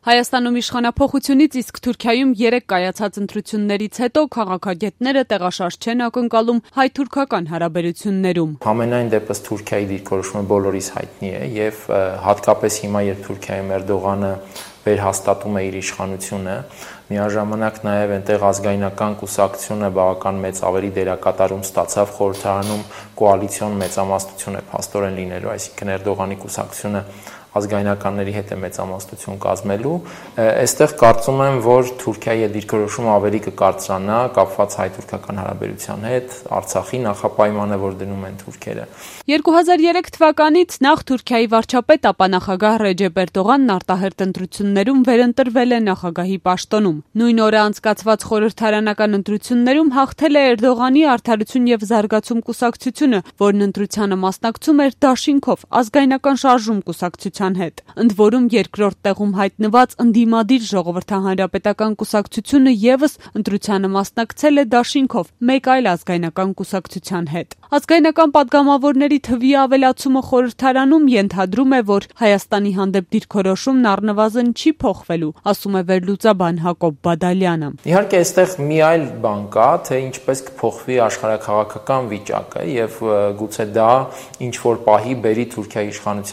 Հայաստանում իշխանափոխությունից իսկ Թուրքիայում 3 կայացած ընտրություններից հետո քաղաքագետները տեղաշարժ չեն ակնկալում հայ-թուրքական հարաբերություններում։ Համենայն դեպս Թուրքիայի դիրքորոշումը բոլորիս հայտնի է եւ հատկապես հիմա, երբ Թուրքիայում Էրդողանը վերհաստատում է իր իշխանությունը, միաժամանակ նաեւ այնտեղ ազգայնական կուսակցությունը բավական մեծ ավելի դերակատարում ստացավ խորհրդարանում կոալիցիոն մեծամասնություն է փաստորեն լինելու, այսինքն Էրդողանի կուսակցությունը ազգայնականների հետ է մեծամասնություն կազմելու, այստեղ կարծում եմ, որ Թուրքիայի դիրքորոշումը ավելի կկարծրանա կապված հայ-թուրքական հարաբերության հետ, Արցախի նախապայմանը, որ դնում են թուրքերը։ 2003 թվականից նախ Թուրքիայի վարչապետ, ապա նախագահ Ռեջեփ Էրդողանն արտահերթ ընտրություններում վերընտրվել է նախագահի պաշտոնում։ Նույն օրը անցկացված խորհրդարանական ընտրություններում հաղթել է Էրդողանի Արդարություն եւ զարգացում կուսակցությունը, որն ընտրությանը մասնակցում էր դաշինքով ազգայնական շարժում կուսակցության հետ։ Ընդ որում երկրորդ տեղում հայտնված ընդդիմադիր ժողովրդահանրապետական կուսակցությունը եւս ընտրությանը մասնակցել է դաշինքով մեկ այլ ազգայնական կուսակցության հետ։ Ազգայնական падգամավորների թվի ավելացումը խորհրդարանում ենթադրում է, որ Հայաստանի հանդեպ դիրքորոշումն առնվազն չի փոխվելու, ասում է վերլուծաբան Հակոբ Բադալյանը։ Իհարկե, այստեղ մի այլ բան կա, թե ինչպես կփոխվի աշխարհաքաղաքական վիճակը եւ գուցե դա ինչ որ պահի բերի Թուրքիայի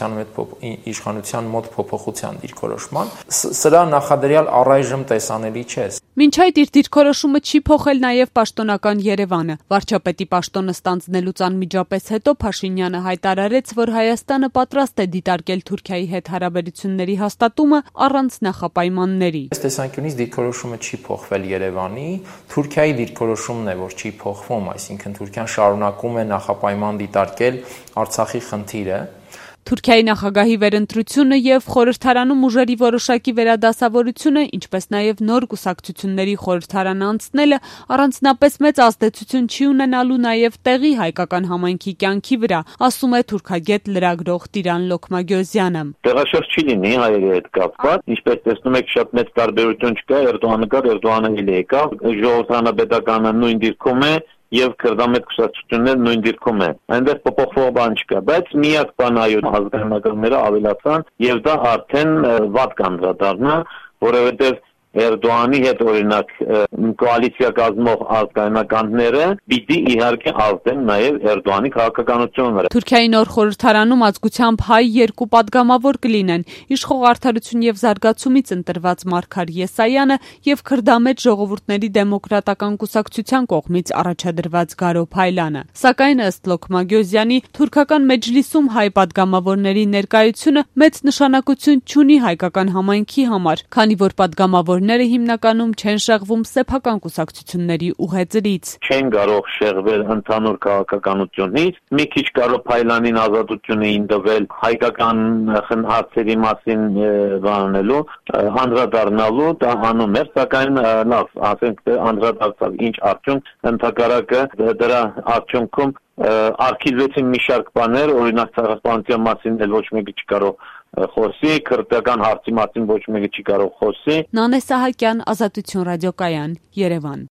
իշխանության մոտ փոփոխության դիրքորոշման։ Սրա նախադրյալ առայժմ տեսանելի չէ։ Մինչ այդ իր դիրքորոշումը չի փոխել նաև պաշտոնական Երևանը։ Վարչապետի պաշտոնը ստանձնելուց անմիջապես հետո Փաշինյանը հայտարարեց, որ Հայաստանը պատրաստ է դիտարկել Թուրքիայի հետ հարաբերությունների հաստատումը առանց նախապայմանների։ Այս տեսանկյունից դիրքորոշումը չի փոխվել Երևանի, Թուրքիայի դիրքորոշումն է, որ չի փոխվում, այսինքն Թուրքիան շարունակում է նախապայման դիտարկել Արցախի խնդիրը։ Թուրքիայի նախագահի վերընտրությունը եւ խորհրդարանում ուժերի որոշակի վերադասավորությունը, ինչպես նաեւ նոր կուսակցությունների խորհրդարան անցնելը առանձնապես մեծ ազդեցություն չի ունենալու նաեւ տեղի հայկական համայնքի կյանքի վրա, ասում է թուրքագետ լրագրող Տիրան Լոքմագյոզյանը։ Տեղաշարժ չի լինի հայերի հետ կապված, ինչպես տեսնում եք, շատ մեծ տարբերություն չկա, Էրդողանը կար, Էրդողանը հելի եկավ, ժողովրդանապետականը նույն դիրքում է եւ քրդամետ կուսակցությունները նույն դիրքում է։ Այնտեղ փոփոխող բան չկա, բայց միակ բանը այո ազգանականները ավելացան եւ դա արդեն վատ կանդրադառնա, որովհետեւ Էրդողանի հետ օրինակ կոալիցիա կազմող ազգայնականները պիտի իհարկե ազդեն նաև Էրդողանի քաղաքականությունները։ Թուրքիայի նոր խորհրդարանում ազգությամբ հայ 2 падգամավոր կլինեն՝ իշխող Արդարություն եւ զարգացումից ընտրված Մարգար Եսայանը եւ քրդամետ ժողովուրդների դեմոկրատական կուսակցության կողմից առաջադրված Գարո Փայլանը։ Սակայն ըստ Լոքմագյոզյանի թուրքական մեջլիսում հայ падգամավորների ներկայությունը մեծ նշանակություն չունի հայկական համայնքի համար, քանի որ падգամավոր հիմնականում չեն շեղվում սեփական կուսակցությունների ուղեծրից։ Չեն կարող շեղվել ընդհանուր քաղաքականությունից, մի քիչ Գարո Փայլանին ազատություն էին տվել հայկական հարցերի մասին բանալու, անդրադառնալու, դա անում էր, սակայն լավ, ասենք անդրադարձավ ինչ արդյունք, ընդհակառակը դրա արդյունքում արգելվեցին մի շարք բաներ, օրինակ ցեղասպանության մասին էլ ոչ մեկը չկարող խոսի, քրդական հարցի մասին ոչ մեկը չի կարող խոսի։ Նանե Սահակյան, Ազատություն ռադիոկայան, Երևան։